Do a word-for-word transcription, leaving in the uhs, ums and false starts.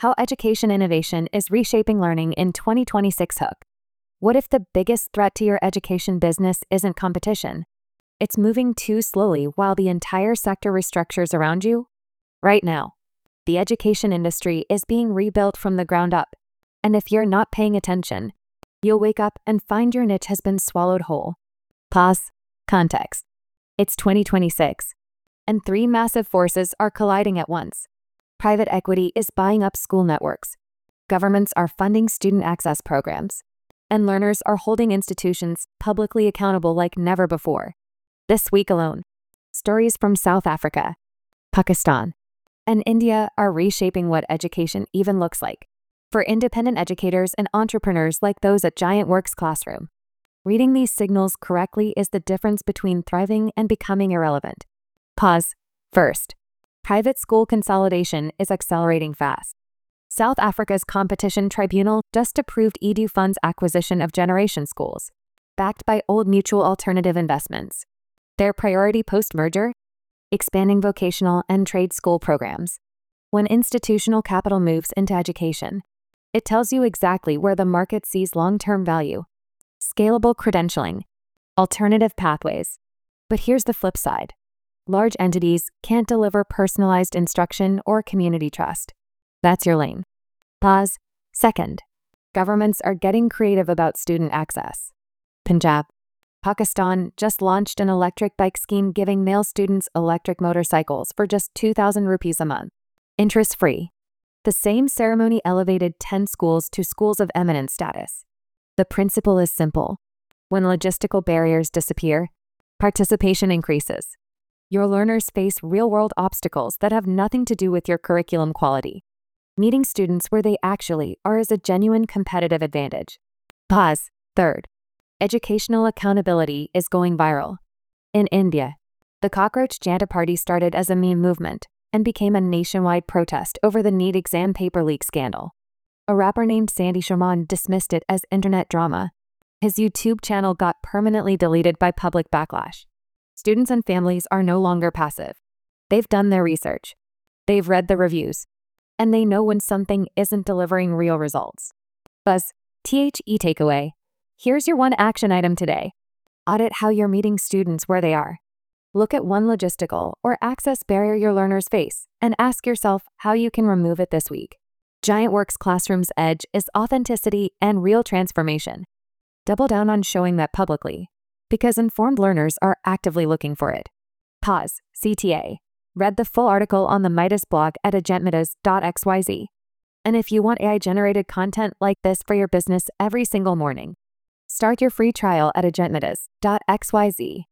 How education innovation is reshaping learning in twenty twenty-six Hook. What if the biggest threat to your education business isn't competition? It's moving too slowly while the entire sector restructures around you? Right now, the education industry is being rebuilt from the ground up. And if you're not paying attention, you'll wake up and find your niche has been swallowed whole. Pause. Context. It's twenty twenty-six, and three massive forces are colliding at once. Private equity is buying up school networks. Governments are funding student access programs. And learners are holding institutions publicly accountable like never before. This week alone, stories from South Africa, Pakistan, and India are reshaping what education even looks like for independent educators and entrepreneurs like those at GiantWorks Classroom. Reading these signals correctly is the difference between thriving and becoming irrelevant. Pause. First, private school consolidation is accelerating fast. South Africa's competition tribunal just approved EduFund's acquisition of Generation Schools, backed by Old Mutual Alternative Investments. Their priority post-merger? Expanding vocational and trade school programs. When institutional capital moves into education, it tells you exactly where the market sees long-term value. Scalable credentialing, alternative pathways. But here's the flip side. Large entities can't deliver personalized instruction or community trust. That's your lane. Pause. Second, governments are getting creative about student access. Punjab, Pakistan just launched an electric bike scheme giving male students electric motorcycles for just two thousand rupees a month. Interest-free. The same ceremony elevated ten schools to schools of eminence status. The principle is simple. When logistical barriers disappear, participation increases. Your learners face real-world obstacles that have nothing to do with your curriculum quality. Meeting students where they actually are is a genuine competitive advantage. Pause. Third, educational accountability is going viral. In India, the Cockroach Janta Party started as a meme movement and became a nationwide protest over the NEET exam paper leak scandal. A rapper named Sandy Sharman dismissed it as internet drama. His YouTube channel got permanently deleted by public backlash. Students and families are no longer passive. They've done their research. They've read the reviews. And they know when something isn't delivering real results. Buzz, T H E takeaway. Here's your one action item today. Audit how you're meeting students where they are. Look at one logistical or access barrier your learners face and ask yourself how you can remove it this week. GiantWorks Classroom's edge is authenticity and real transformation. Double down on showing that publicly, because informed learners are actively looking for it. Pause. C T A. Read the full article on the Midas blog at agentmidas dot x y z. And if you want A I-generated content like this for your business every single morning, start your free trial at agentmidas dot x y z.